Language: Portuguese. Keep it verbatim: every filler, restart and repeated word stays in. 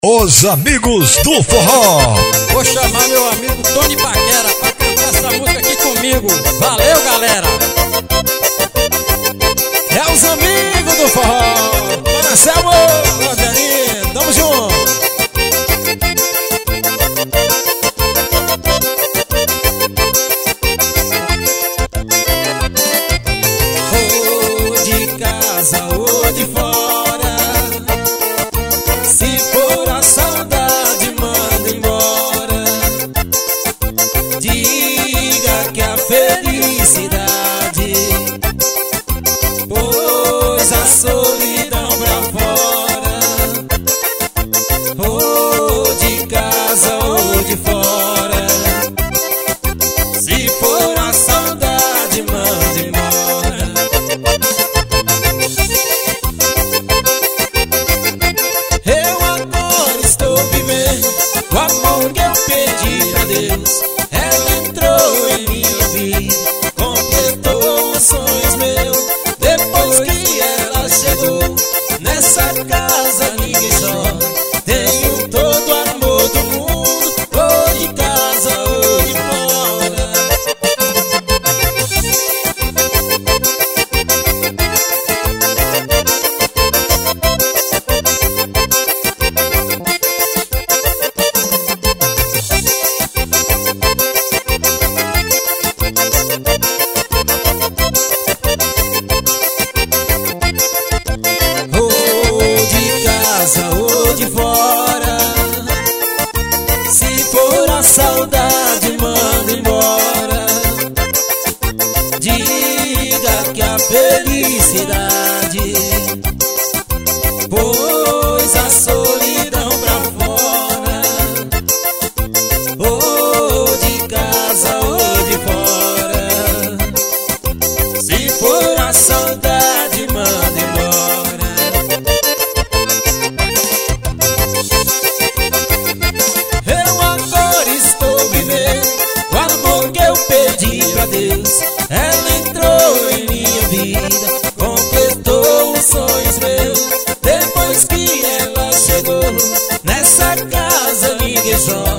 Os amigos do forró. Vou chamar meu amigo Tony Paquera pra cantar essa música aqui comigo. Valeu, galera. É os amigos do forró. Bora, Selmo, Rogerinho, tamo junto. Ou de casa ou de fora, se for a saudade, manda embora. Diga que a felicidade pôs a solidão pra fora. Ou de casa ou de fora, se for a saudade, manda embora. Eu agora estou vivendo o amor que eu pedi pra Deus. Ela entrou em minha vida, completou os sonhos meus. Depois que ela chegou nessa casa, ninguém chora. Tenho todo o amor do mundo, ou de casa ou de fora. Ou de casa ou de fora, se for a saudade, manda embora. Diga que a felicidade pôs a solidão pra fora. Ou de casa ou de fora, se for a saudade, manda embora. Eu agora estou vivendo o amor que eu pedi pra Deus. Ela entrou em minha vida, completou os sonhos meus. Depois que ela chegou nessa casa, ninguém chora.